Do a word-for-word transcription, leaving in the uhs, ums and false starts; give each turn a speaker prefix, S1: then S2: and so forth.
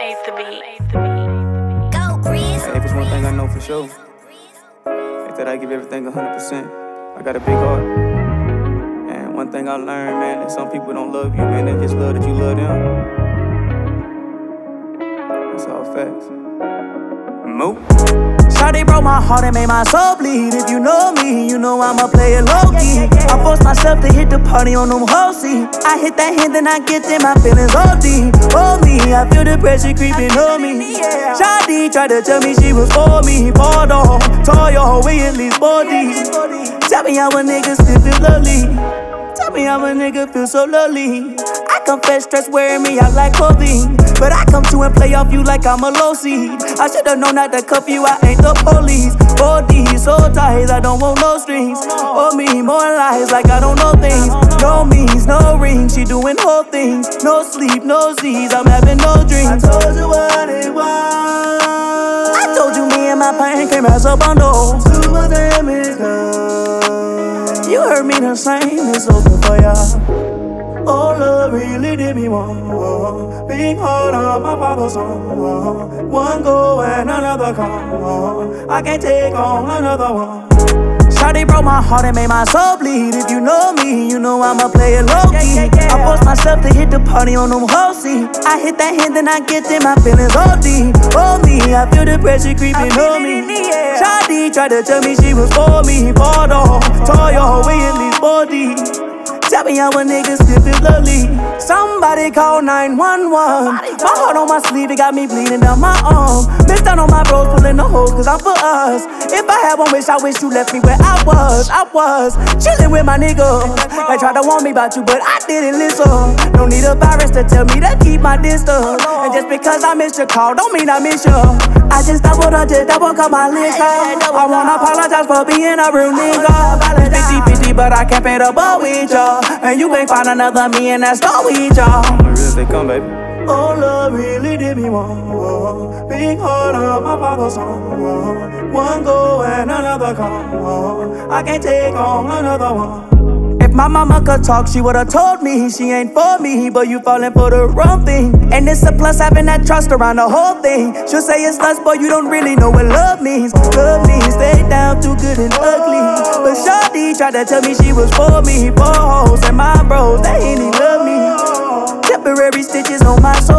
S1: Hey, if it's one thing I know for sure, it's that I give everything one hundred percent. I got a big heart. And one thing I learned, man, that some people don't love you, man, they just love that you love them. That's all facts. Move.
S2: Shawty broke my heart and made my soul bleed. If you know me, you know I'ma play it low-key. I forced myself to hit the party on them hoesy. I hit that hand, then I get in my feelings O D. Oh me, I feel the pressure creeping on me. Shawty tried to tell me she was for me. Fall off, tore your way at least forty. Tell me how a nigga still feel lonely. Tell me how a nigga feel so lonely. I confess stress wearing me out like clothing, but I come to and play off you like I'm a low seed. I should've known not to cuff you, I ain't the police. Body so tight, I don't want no strings. Oh me, more lies like I don't know things. No means, no ring, she doing whole things. No sleep, no Z's, I'm having no dreams. I told you what it was. I told you me and my pain came as a bundle. Too much damage done. You heard me the same, it's open for ya. Oh, love really did me wrong. Being hard on my father's son. One go and another come. I can't take on another one. Shawty broke my heart and made my soul bleed. If you know me, you know I'ma play it low-key. I forced myself to hit the party on them hoesy. I hit that hand, then I get in my feelings O D. Oh me, I feel the pressure creeping on me. Shawty tried to tell me she was for me. Fall off, tore your way at least forty. Tell me how a nigga still feel lonely. Somebody call nine one one. My heart on my sleeve, it got me bleeding down my arm. Missed out on my bros, pulling the hose, cause I'm for us. If I had one wish, I wish you left me where I was. I was chilling with my niggas. They tried to warn me about you, but I didn't listen. No need a virus to tell me to keep my distance. And just because I missed your call, don't mean I miss you. I just doubled up, just double cut my list. I wanna apologize for being a real nigga. fifty fifty, but I can't pay the bill with y'all. And you can't find another me, and that's all with y'all.
S1: The real they come, baby.
S2: Oh, love really did me wrong. Being hard on my father's son. One go and another come. I can't take on another one. If my mama could talk, she would've told me she ain't for me, but you falling for the wrong thing. And it's a plus having that trust around the whole thing. She'll say it's lust, but you don't really know what love means. Love means stay down too good and ugly. But Shawty tried to tell me she was for me. For hoes and my bros, they ain't even love me. Temporary stitches on my soul.